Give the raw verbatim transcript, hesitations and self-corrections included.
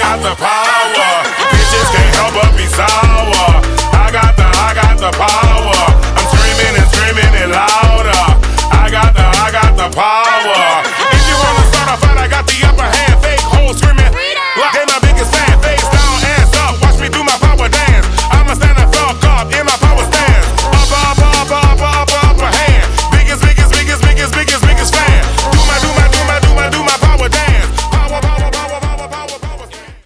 got the power. Bitches can't help but be sour.